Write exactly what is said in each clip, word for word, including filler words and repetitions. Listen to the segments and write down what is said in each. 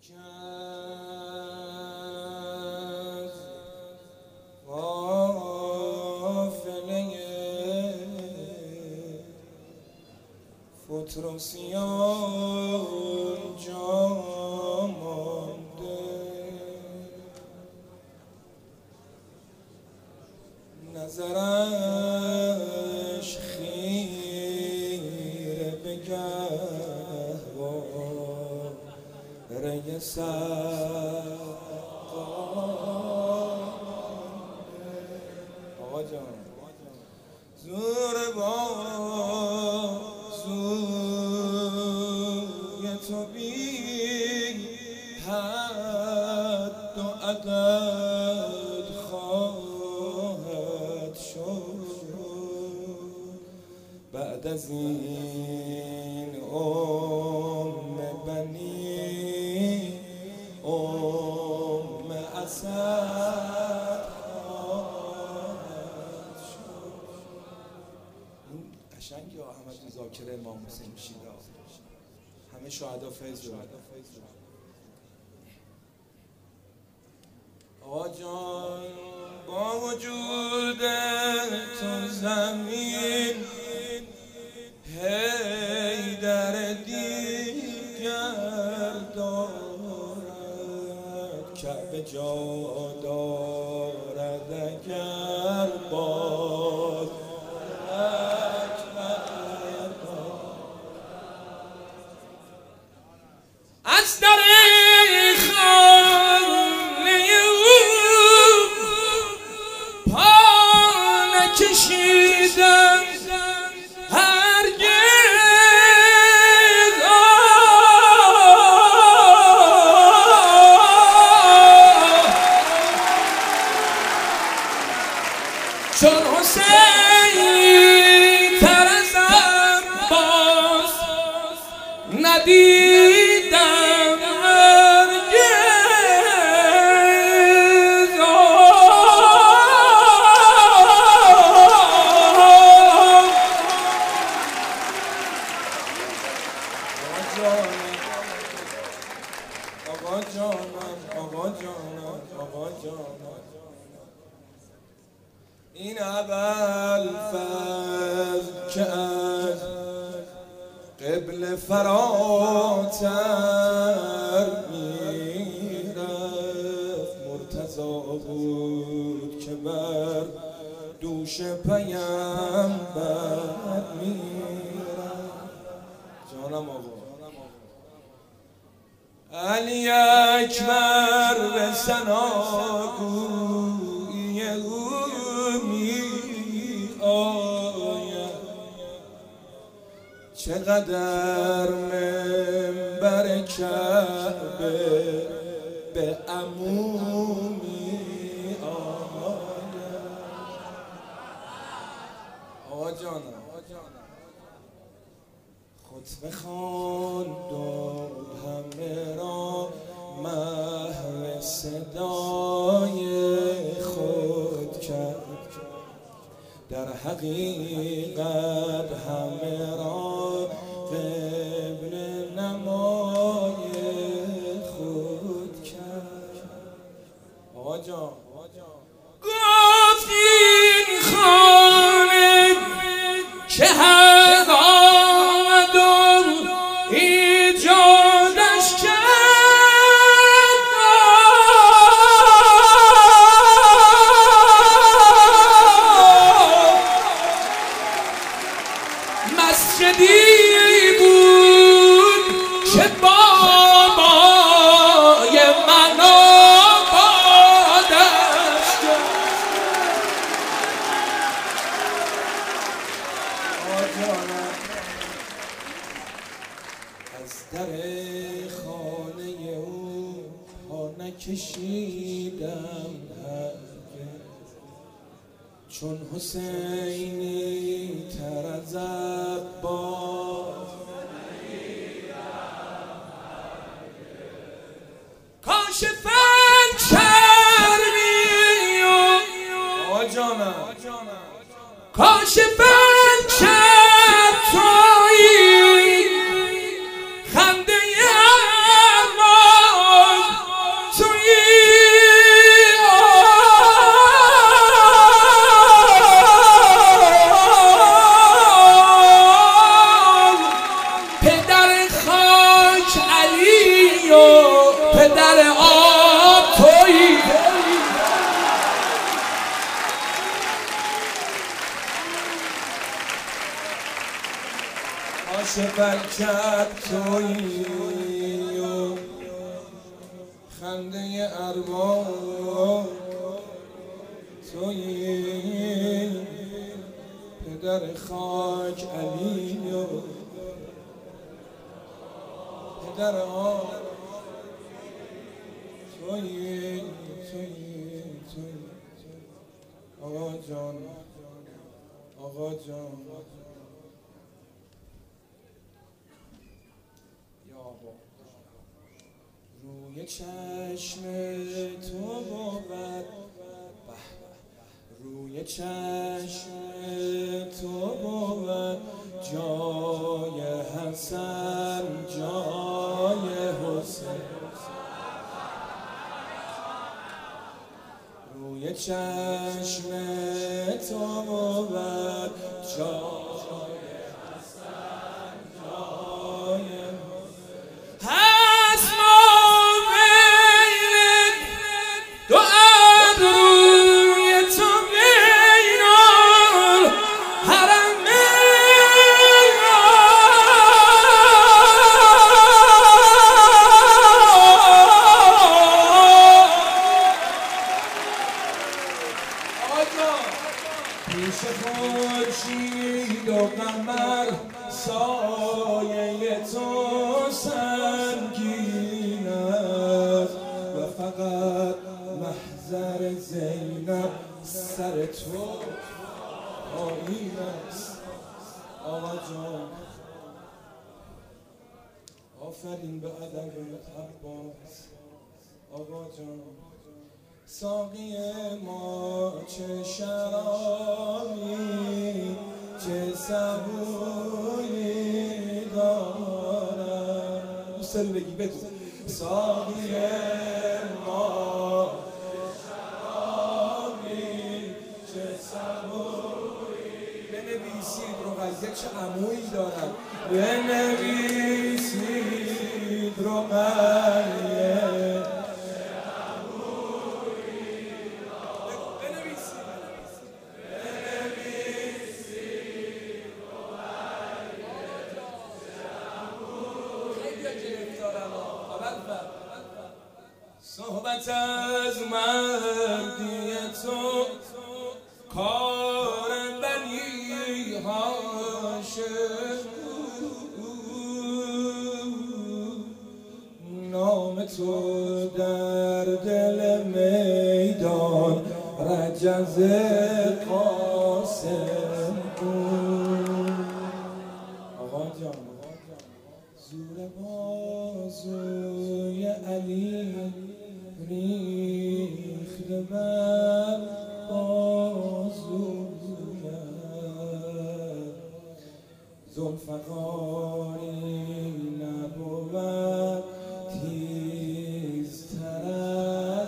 یکی از قافله فتروسیان جا مانده، نظرش خیره به گهواره سقاله. آقا جان زور بازوی تو بی حد و عدد خواهد شد بعد از این ام بنی ام اسد خواهد شد. این قشنگی ها احمد ذاکر امام حسین شیدا، همه شهدا فیض رو. آقا جان با وجود تو زمین هی در دیگر دارد، کعبه جا دارد اگر باز از در خانه او پا نکشیدم هرگز، چون حسین تر از عباس ندیدم هرگز. آقا جانم آقا جانم آقا جانم این ابوالفضل که از قبله فراتر میرفت، مرتضی بود که بر دوش پیامبر میرفت. جانم آقا علی اکبر به ثناگویی او می آید، چقدر منبر کعبه به عمومی آید. آقا جانم خطبه خواند و همه را محو صدای خود کرد، در حقیقت همه را قبله نمای خود کرد. آقا جان گفت این خانه که حق آمد و ایجادش کرد، مسجدی بود که بابای من آبادش کرد. از در خانه او پا نکشیدم هرگز، چون حسینی تر از عباس کاشف کرمی آقا جانم کاشف کرد تویی خنده ما پدر آب تویی، آش برکت تویی و خنده ارباب تویی، پدر خاک علی و پدر آب تویی تویی تویی. آقا جان آقا جان روی چشم تو بود، روی چشم تو بود جای حسن جای حسین، روی چشم تو بود جای پیش خورشید و قمر سایه تو سنگین است و فقط محضر زینب سر تو پایین است. آقا جان آفرین به ادبت عباس. آقا جان ساقی ما چه شرابی چه سبویی دارد، دوست داری بگی بگو. ساقی ما چه شرابی چه سبویی، بنویسید رقیه چه عمویی دارد، بنویسید رقیه صحبت از مردی تو کار بنی هاشم، نام تو در دل میدان رجز قاسم بود. آقا جان زور بازوی علی ریخته بر بازویت، ذوالفقاری نبود تیزتر از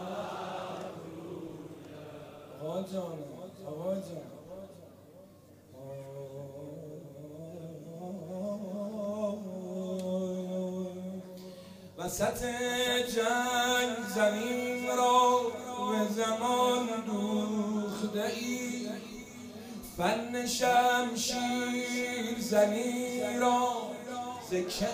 آقا جان آقا جان وسط جنگ زمین را به زمان دوخته ای، فن شمشیر زنی را ز که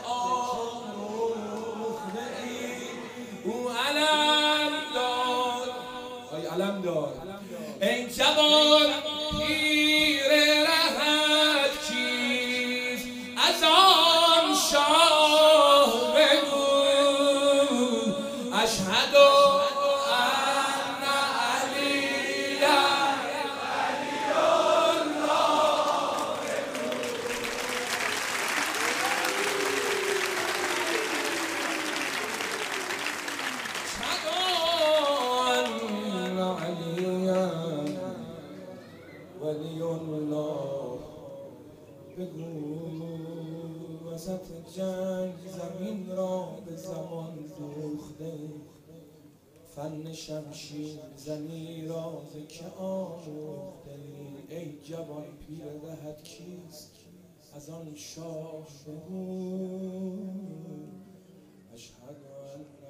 آموخته ای. او علم داد ای علم داد ای جوان پیر رهت کیست، از آن شاه بگو اشهد ان علی ولی الله. اشهد ان علی ولی الله. بگو وسط جنگ زمین را به زمان دوخته، فن شمشیر زنی را ز که آموخته ای. ای جوان پیر رهت کیست، از آن شاه بگو اشهد ان